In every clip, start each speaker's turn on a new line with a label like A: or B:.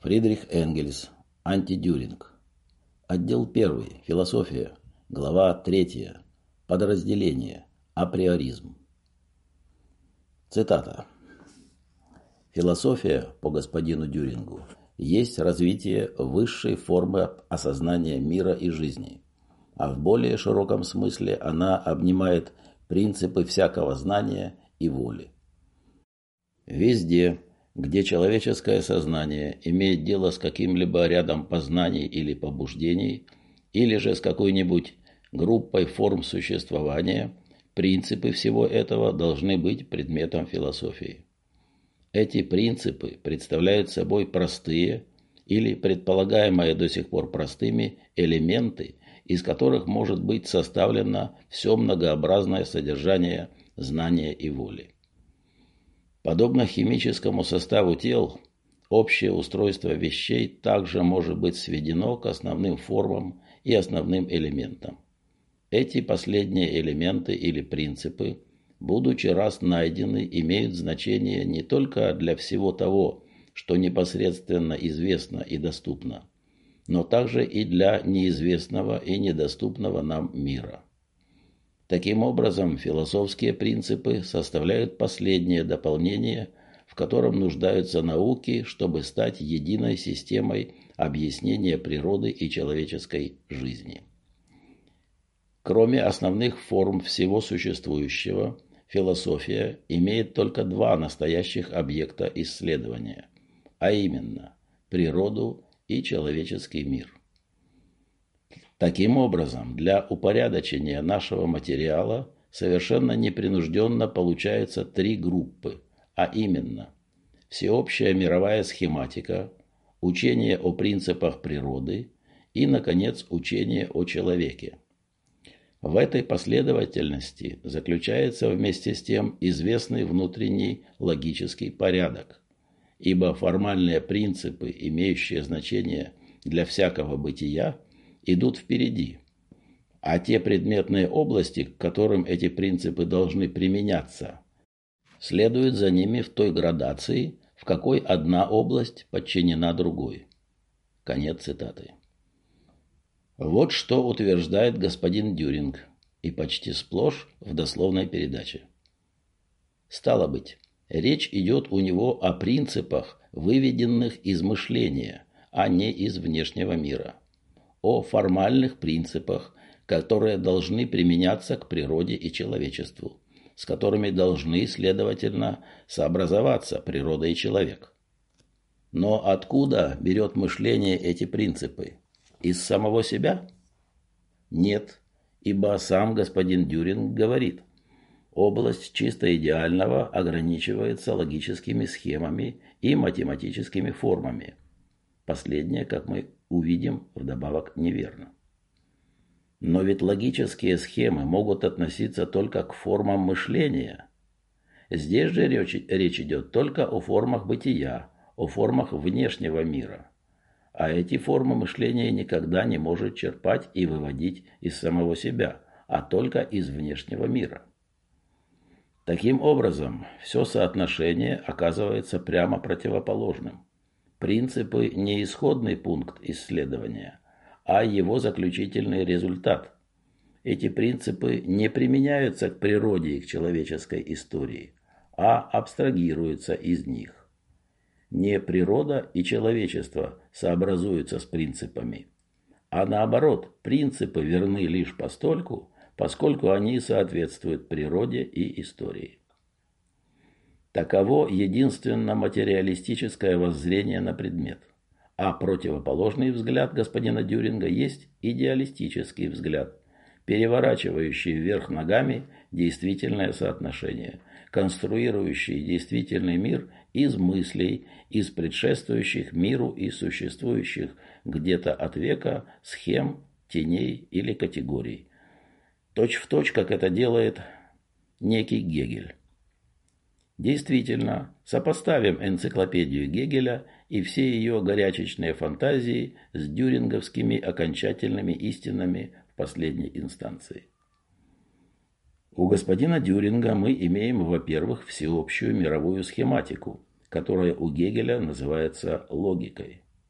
A: Фридрих Энгельс. Антидюринг. Отдел 1. Философия. Глава 3. Подразделение. Априоризм. Цитата. Философия, по господину Дюрингу, есть развитие высшей формы осознания мира и жизни, а в более широком смысле она обнимает принципы всякого знания и воли. Везде, где человеческое сознание имеет дело с каким-либо рядом познаний или побуждений, или же с какой-нибудь группой форм существования, принципы всего этого должны быть предметом философии. Эти принципы представляют собой простые или предполагаемые до сих пор простыми элементы, из которых может быть составлено все многообразное содержание знания и воли. Подобно химическому составу тел, общее устройство вещей также может быть сведено к основным формам и основным элементам. Эти последние элементы или принципы, будучи раз найдены, имеют значение не только для всего того, что непосредственно известно и доступно, но также и для неизвестного и недоступного нам мира. Таким образом, философские принципы составляют последнее дополнение, в котором нуждаются науки, чтобы стать единой системой объяснения природы и человеческой жизни. Кроме основных форм всего существующего, философия имеет только два настоящих объекта исследования, а именно природу и человеческий мир. Таким образом, для упорядочения нашего материала совершенно непринужденно получаются три группы, а именно всеобщая мировая схематика, учение о принципах природы и, наконец, учение о человеке. В этой последовательности заключается вместе с тем известный внутренний логический порядок, ибо формальные принципы, имеющие значение для всякого бытия, идут впереди, а те предметные области, к которым эти принципы должны применяться, следуют за ними в той градации, в какой одна область подчинена другой. Конец цитаты. Вот что утверждает господин Дюринг, и почти сплошь в дословной передаче. Стало быть, речь идет у него о принципах, выведенных из мышления, а не из внешнего мира. О формальных принципах, которые должны применяться к природе и человечеству, с которыми должны, следовательно, сообразоваться природа и человек. Но откуда берет мышление эти принципы? Из самого себя? Нет, ибо сам господин Дюринг говорит, область чисто идеального ограничивается логическими схемами и математическими формами. Последнее, как мы увидим, вдобавок неверно. Но ведь логические схемы могут относиться только к формам мышления. Здесь же речь идет только о формах бытия, о формах внешнего мира. А эти формы мышления никогда не может черпать и выводить из самого себя, а только из внешнего мира. Таким образом, все соотношение оказывается прямо противоположным. Принципы не исходный пункт исследования, а его заключительный результат. Эти принципы не применяются к природе и к человеческой истории, а абстрагируются из них. Не природа и человечество сообразуются с принципами, а наоборот, принципы верны лишь постольку, поскольку они соответствуют природе и истории. Таково единственно материалистическое воззрение на предмет, а противоположный взгляд господина Дюринга есть идеалистический взгляд, переворачивающий вверх ногами действительное соотношение, конструирующий действительный мир из мыслей, из предшествующих миру и существующих где-то от века схем, теней или категорий. Точь-в-точь, как это делает некий Гегель. Действительно, сопоставим энциклопедию Гегеля и все ее горячечные фантазии с дюринговскими окончательными истинами в последней инстанции. У господина Дюринга мы имеем, во-первых, всеобщую мировую схематику, которая у Гегеля называется логикой.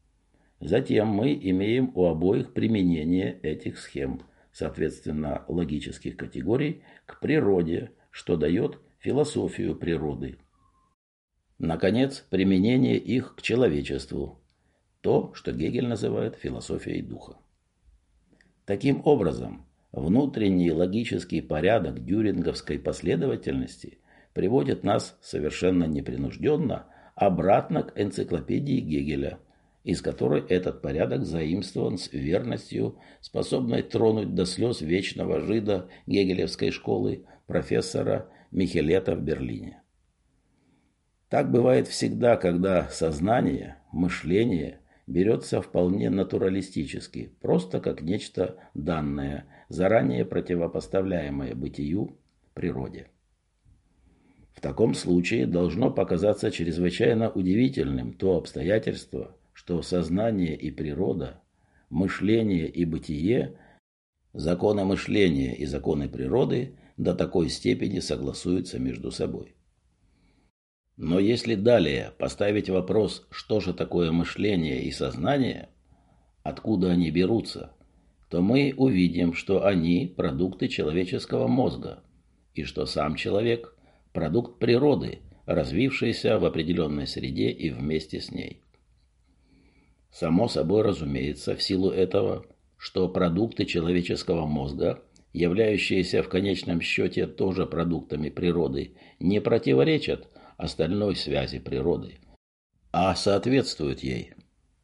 A: Затем мы имеем у обоих применение этих схем, соответственно, логических категорий, к природе, что дает философию природы. Наконец, применение их к человечеству, то, что Гегель называет философией духа. Таким образом, внутренний логический порядок дюринговской последовательности приводит нас совершенно непринужденно обратно к энциклопедии Гегеля, из которой этот порядок заимствован с верностью, способной тронуть до слез вечного жида гегелевской школы профессора Михелета в Берлине. Так бывает всегда, когда сознание, мышление берется вполне натуралистически, просто как нечто данное, заранее противопоставляемое бытию, природе. В таком случае должно показаться чрезвычайно удивительным то обстоятельство, что сознание и природа, мышление и бытие, законы мышления и законы природы до такой степени согласуются между собой. Но если далее поставить вопрос, что же такое мышление и сознание, откуда они берутся, то мы увидим, что они – продукты человеческого мозга, и что сам человек – продукт природы, развившийся в определенной среде и вместе с ней. Само собой разумеется, в силу этого, что продукты человеческого мозга, являющиеся в конечном счете тоже продуктами природы, не противоречат остальной связи природы, а соответствуют ей.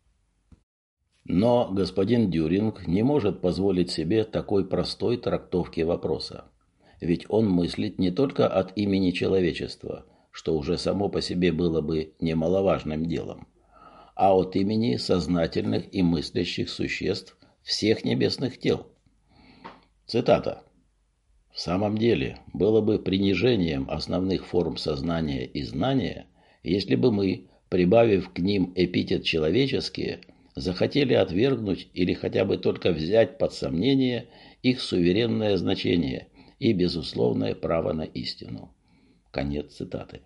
A: Но господин Дюринг не может позволить себе такой простой трактовки вопроса, ведь он мыслит не только от имени человечества, что уже само по себе было бы немаловажным делом, а от имени сознательных и мыслящих существ всех небесных тел. Цитата. В самом деле, было бы принижением основных форм сознания и знания, если бы мы, прибавив к ним эпитет «человеческие», захотели отвергнуть или хотя бы только взять под сомнение их суверенное значение и безусловное право на истину. Конец цитаты.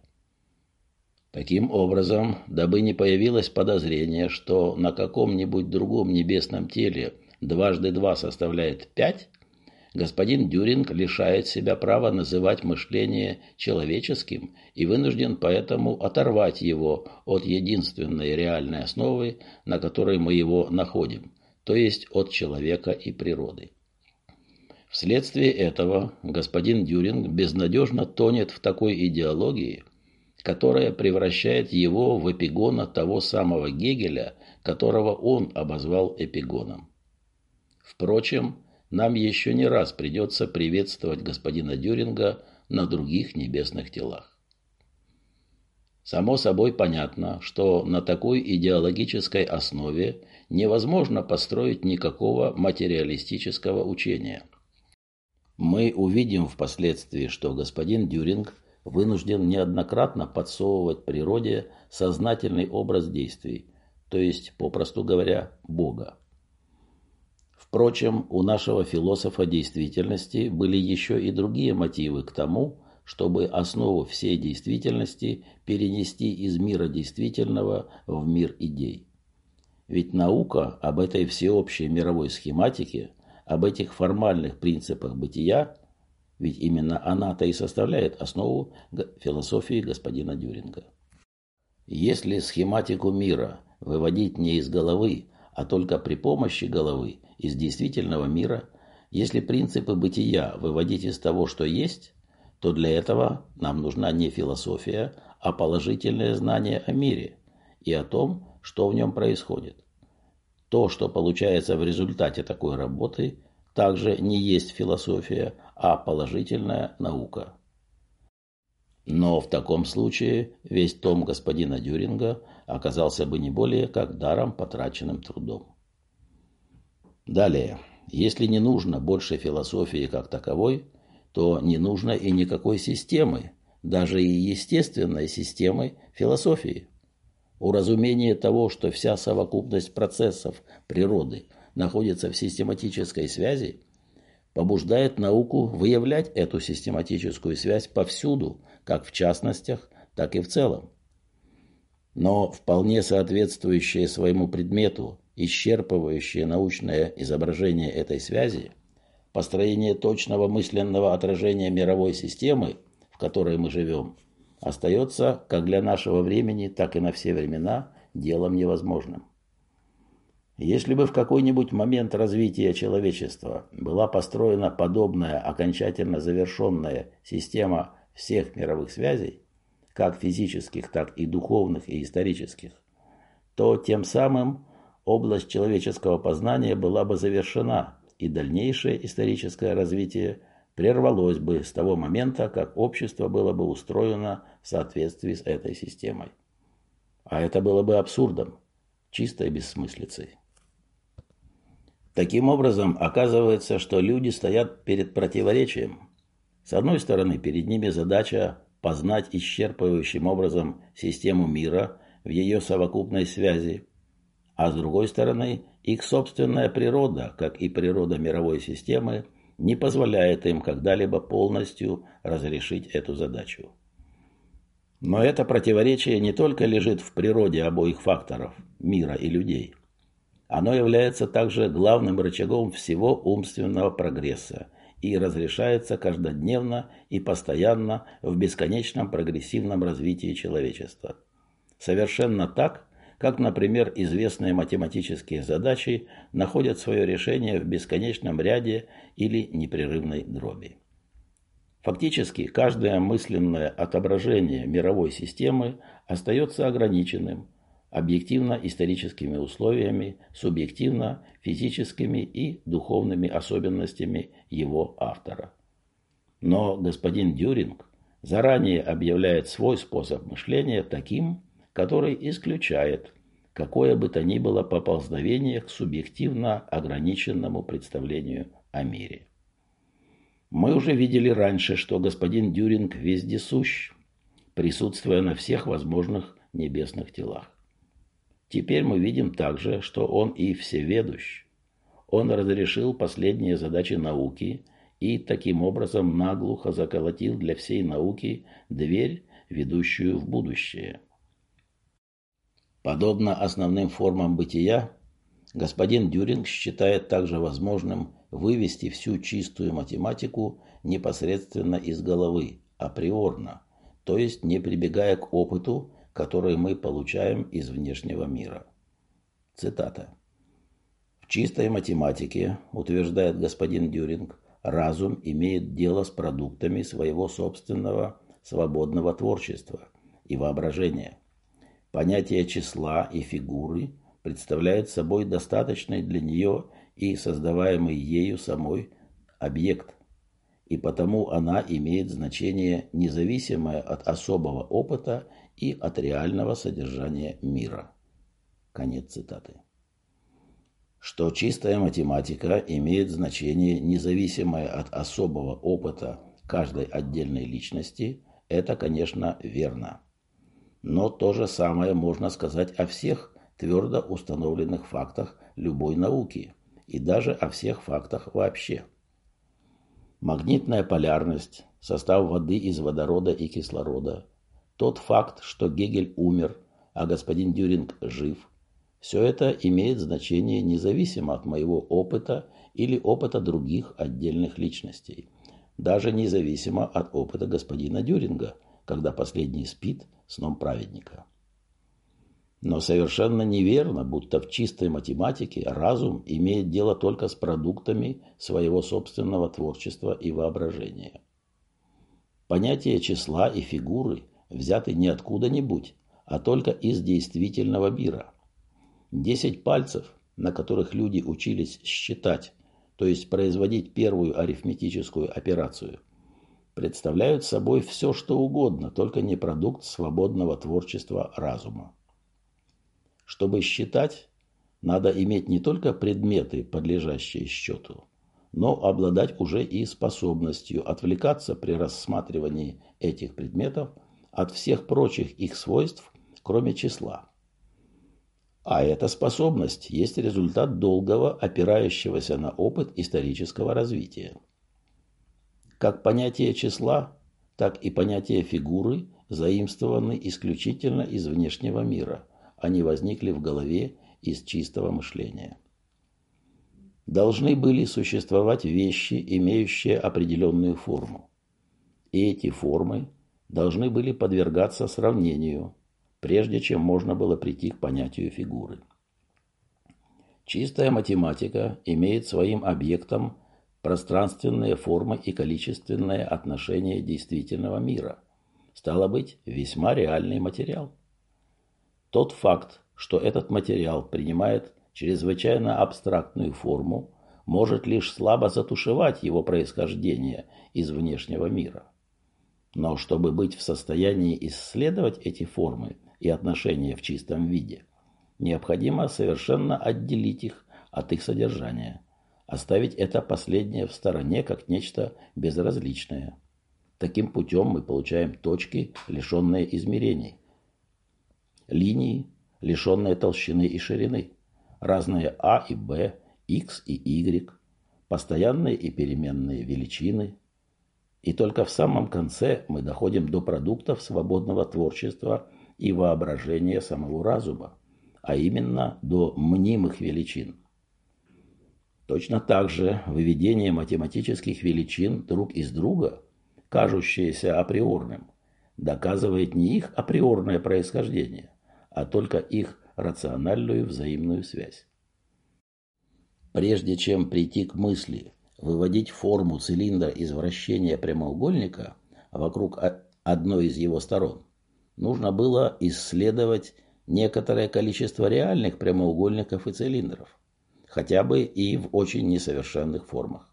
A: Таким образом, дабы не появилось подозрение, что на каком-нибудь другом небесном теле дважды два составляет 5, господин Дюринг лишает себя права называть мышление человеческим и вынужден поэтому оторвать его от единственной реальной основы, на которой мы его находим, то есть от человека и природы. Вследствие этого господин Дюринг безнадежно тонет в такой идеологии, которая превращает его в эпигона того самого Гегеля, которого он обозвал эпигоном. Впрочем, нам еще не раз придется приветствовать господина Дюринга на других небесных телах. Само собой понятно, что на такой идеологической основе невозможно построить никакого материалистического учения. Мы увидим впоследствии, что господин Дюринг вынужден неоднократно подсовывать природе сознательный образ действий, то есть, попросту говоря, Бога. Впрочем, у нашего философа действительности были еще и другие мотивы к тому, чтобы основу всей действительности перенести из мира действительного в мир идей. Ведь наука об этой всеобщей мировой схематике, об этих формальных принципах бытия, ведь именно она-то и составляет основу философии господина Дюринга. Если схематику мира выводить не из головы, а только при помощи головы, из действительного мира, если принципы бытия выводить из того, что есть, то для этого нам нужна не философия, а положительное знание о мире и о том, что в нем происходит. То, что получается в результате такой работы, также не есть философия, а положительная наука. Но в таком случае весь том господина Дюринга оказался бы не более как даром потраченным трудом. Далее, если не нужно больше философии как таковой, то не нужно и никакой системы, даже и естественной системы философии. Уразумение того, что вся совокупность процессов природы находится в систематической связи, побуждает науку выявлять эту систематическую связь повсюду, как в частностях, так и в целом. Но вполне соответствующее своему предмету исчерпывающее научное изображение этой связи, построение точного мысленного отражения мировой системы, в которой мы живем, остается как для нашего времени, так и на все времена делом невозможным. Если бы в какой-нибудь момент развития человечества была построена подобная окончательно завершенная система всех мировых связей, как физических, так и духовных и исторических, то тем самым область человеческого познания была бы завершена, и дальнейшее историческое развитие прервалось бы с того момента, как общество было бы устроено в соответствии с этой системой. А это было бы абсурдом, чистой бессмыслицей. Таким образом, оказывается, что люди стоят перед противоречием. С одной стороны, перед ними задача познать исчерпывающим образом систему мира в ее совокупной связи, а с другой стороны, их собственная природа, как и природа мировой системы, не позволяет им когда-либо полностью разрешить эту задачу. Но это противоречие не только лежит в природе обоих факторов – мира и людей. Оно является также главным рычагом всего умственного прогресса и разрешается каждодневно и постоянно в бесконечном прогрессивном развитии человечества. Совершенно так, как, например, известные математические задачи находят свое решение в бесконечном ряде или непрерывной дроби. Фактически, каждое мысленное отображение мировой системы остается ограниченным объективно-историческими условиями, субъективно-физическими и духовными особенностями его автора. Но господин Дюринг заранее объявляет свой способ мышления таким, который исключает какое бы то ни было поползновение к субъективно ограниченному представлению о мире. Мы уже видели раньше, что господин Дюринг вездесущ, присутствуя на всех возможных небесных телах. Теперь мы видим также, что он и всеведущ. Он разрешил последние задачи науки и таким образом наглухо заколотил для всей науки дверь, ведущую в будущее. Подобно основным формам бытия, господин Дюринг считает также возможным вывести всю чистую математику непосредственно из головы, априорно, то есть не прибегая к опыту, который мы получаем из внешнего мира. Цитата. «В чистой математике, утверждает господин Дюринг, разум имеет дело с продуктами своего собственного свободного творчества и воображения. Понятие числа и фигуры представляет собой достаточный для нее и создаваемый ею самой объект, и потому она имеет значение независимое от особого опыта и от реального содержания мира». Конец цитаты. Что чистая математика имеет значение независимое от особого опыта каждой отдельной личности, это, конечно, верно. Но то же самое можно сказать о всех твердо установленных фактах любой науки и даже о всех фактах вообще. Магнитная полярность, состав воды из водорода и кислорода, тот факт, что Гегель умер, а господин Дюринг жив, все это имеет значение независимо от моего опыта или опыта других отдельных личностей, даже независимо от опыта господина Дюринга, когда последний спит сном праведника. Но совершенно неверно, будто в чистой математике разум имеет дело только с продуктами своего собственного творчества и воображения. Понятия числа и фигуры взяты не откуда-нибудь, а только из действительного мира. 10 пальцев, на которых люди учились считать, то есть производить первую арифметическую операцию, представляют собой все, что угодно, только не продукт свободного творчества разума. Чтобы считать, надо иметь не только предметы, подлежащие счету, но обладать уже и способностью отвлекаться при рассматривании этих предметов от всех прочих их свойств, кроме числа. А эта способность есть результат долгого, опирающегося на опыт исторического развития. Как понятие числа, так и понятие фигуры заимствованы исключительно из внешнего мира. Они возникли в голове из чистого мышления. Должны были существовать вещи, имеющие определенную форму. И эти формы должны были подвергаться сравнению, прежде чем можно было прийти к понятию фигуры. Чистая математика имеет своим объектом пространственные формы и количественное отношение действительного мира. Стало быть, весьма реальный материал. Тот факт, что этот материал принимает чрезвычайно абстрактную форму, может лишь слабо затушевать его происхождение из внешнего мира. Но чтобы быть в состоянии исследовать эти формы и отношения в чистом виде, необходимо совершенно отделить их от их содержания, оставить это последнее в стороне как нечто безразличное. Таким путем мы получаем точки, лишенные измерений, линии, лишенные толщины и ширины, разные А и Б, X и Y, постоянные и переменные величины. И только в самом конце мы доходим до продуктов свободного творчества и воображения самого разума, а именно до мнимых величин. Точно так же выведение математических величин друг из друга, кажущееся априорным, доказывает не их априорное происхождение, а только их рациональную взаимную связь. Прежде чем прийти к мысли выводить форму цилиндра из вращения прямоугольника вокруг одной из его сторон, нужно было исследовать некоторое количество реальных прямоугольников и цилиндров, хотя бы и в очень несовершенных формах.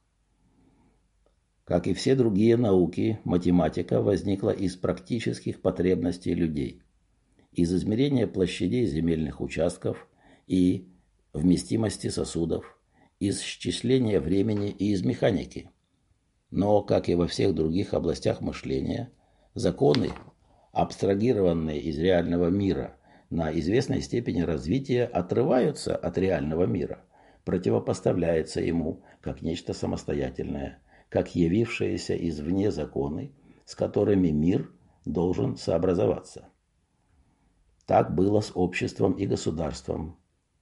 A: Как и все другие науки, математика возникла из практических потребностей людей, из измерения площадей земельных участков и вместимости сосудов, из счисления времени и из механики. Но, как и во всех других областях мышления, законы, абстрагированные из реального мира, на известной степени развития отрываются от реального мира, противопоставляются ему как нечто самостоятельное, как явившиеся извне законы, с которыми мир должен сообразоваться. Так было с обществом и государством.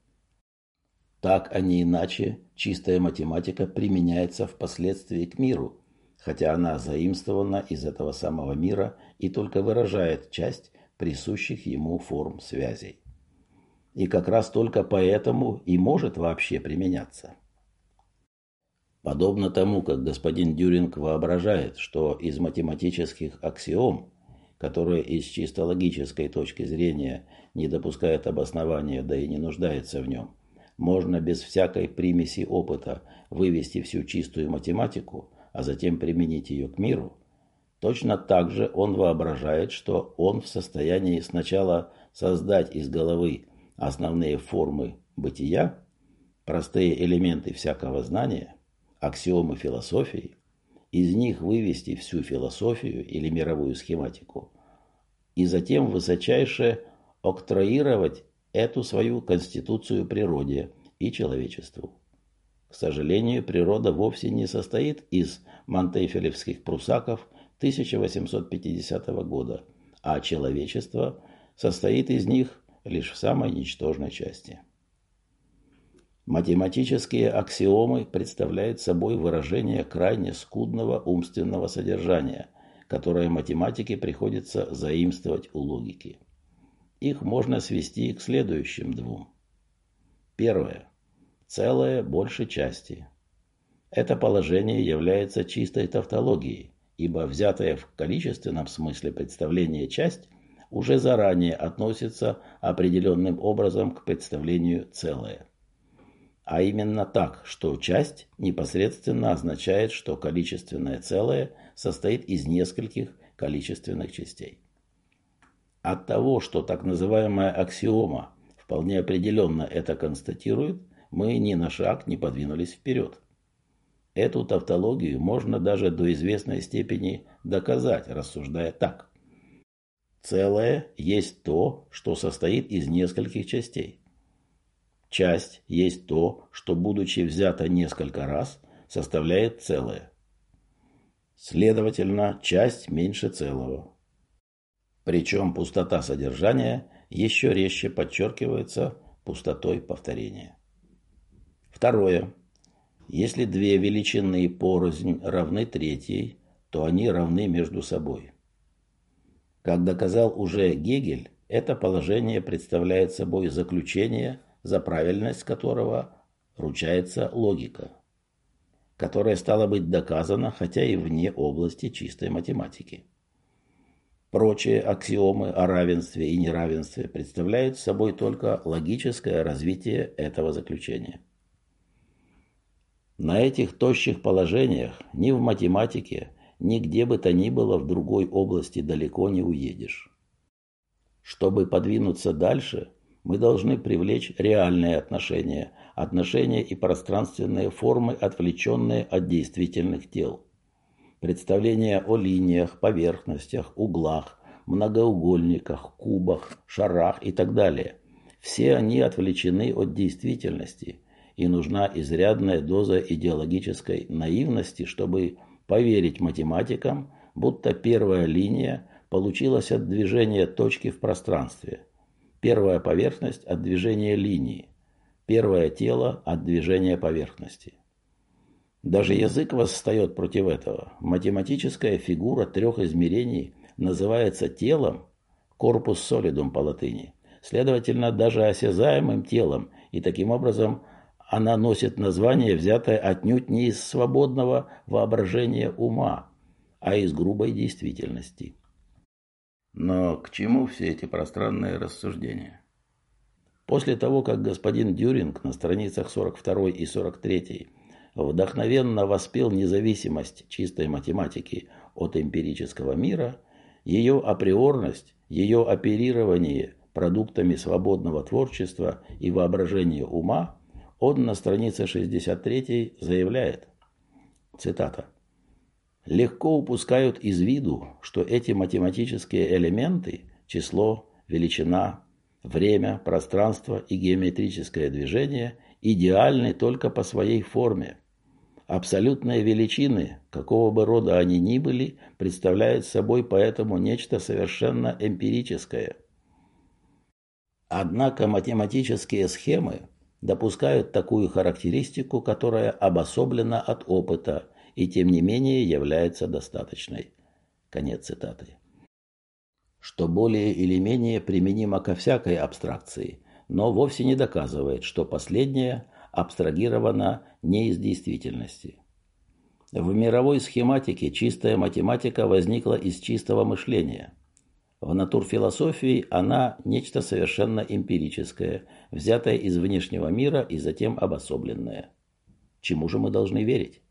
A: Так, а не иначе, чистая математика применяется впоследствии к миру, хотя она заимствована из этого самого мира и только выражает часть присущих ему форм связей. И как раз только поэтому и может вообще применяться. Подобно тому, как господин Дюринг воображает, что из математических аксиом, которые из чисто логической точки зрения не допускают обоснования, да и не нуждается в нем, можно без всякой примеси опыта вывести всю чистую математику, а затем применить ее к миру, точно так же он воображает, что он в состоянии сначала создать из головы основные формы бытия, простые элементы всякого знания, аксиомы философии, из них вывести всю философию или мировую схематику, и затем высочайше октроировать эту свою конституцию природе и человечеству. К сожалению, природа вовсе не состоит из монтефелевских прусаков 1850 года, а человечество состоит из них лишь в самой ничтожной части. Математические аксиомы представляют собой выражение крайне скудного умственного содержания, которое математике приходится заимствовать у логики. Их можно свести к следующим двум. Первое. Целое больше части. Это положение является чистой тавтологией, ибо взятое в количественном смысле представление часть уже заранее относится определенным образом к представлению целое. А именно так, что часть непосредственно означает, что количественное целое состоит из нескольких количественных частей. От того, что так называемая аксиома вполне определенно это констатирует, мы ни на шаг не подвинулись вперед. Эту тавтологию можно даже до известной степени доказать, рассуждая так. Целое есть то, что состоит из нескольких частей. Часть есть то, что, будучи взято несколько раз, составляет целое. Следовательно, часть меньше целого. Причем пустота содержания еще резче подчеркивается пустотой повторения. Второе. Если две величины порознь равны третьей, то они равны между собой. Как доказал уже Гегель, это положение представляет собой заключение, за правильность которого ручается логика, которая стала быть доказана, хотя и вне области чистой математики. Прочие аксиомы о равенстве и неравенстве представляют собой только логическое развитие этого заключения. На этих тощих положениях ни в математике, ни где бы то ни было в другой области далеко не уедешь. Чтобы подвинуться дальше, мы должны привлечь реальные отношения, отношения и пространственные формы, отвлеченные от действительных тел. Представления о линиях, поверхностях, углах, многоугольниках, кубах, шарах и так далее. Все они отвлечены от действительности, и нужна изрядная доза идеологической наивности, чтобы поверить математикам, будто первая линия получилась от движения точки в пространстве, первая поверхность от движения линии, первое тело от движения поверхности. Даже язык восстает против этого. Математическая фигура трех измерений называется телом, corpus solidum по латыни, следовательно, даже осязаемым телом, и таким образом она носит название, взятое отнюдь не из свободного воображения ума, а из грубой действительности. Но к чему все эти пространные рассуждения? После того, как господин Дюринг на страницах 42 и 43 вдохновенно воспел независимость чистой математики от эмпирического мира, ее априорность, ее оперирование продуктами свободного творчества и воображения ума, он на странице 63 заявляет, цитата, «Легко упускают из виду, что эти математические элементы, число, величина, время, пространство и геометрическое движение, идеальны только по своей форме. Абсолютные величины, какого бы рода они ни были, представляют собой поэтому нечто совершенно эмпирическое. Однако математические схемы допускают такую характеристику, которая обособлена от опыта и тем не менее является достаточной». Конец цитаты. Что более или менее применимо ко всякой абстракции, но вовсе не доказывает, что последняя абстрагирована не из действительности. В мировой схематике чистая математика возникла из чистого мышления. В натурфилософии она нечто совершенно эмпирическое, взятое из внешнего мира и затем обособленное. Чему же мы должны верить?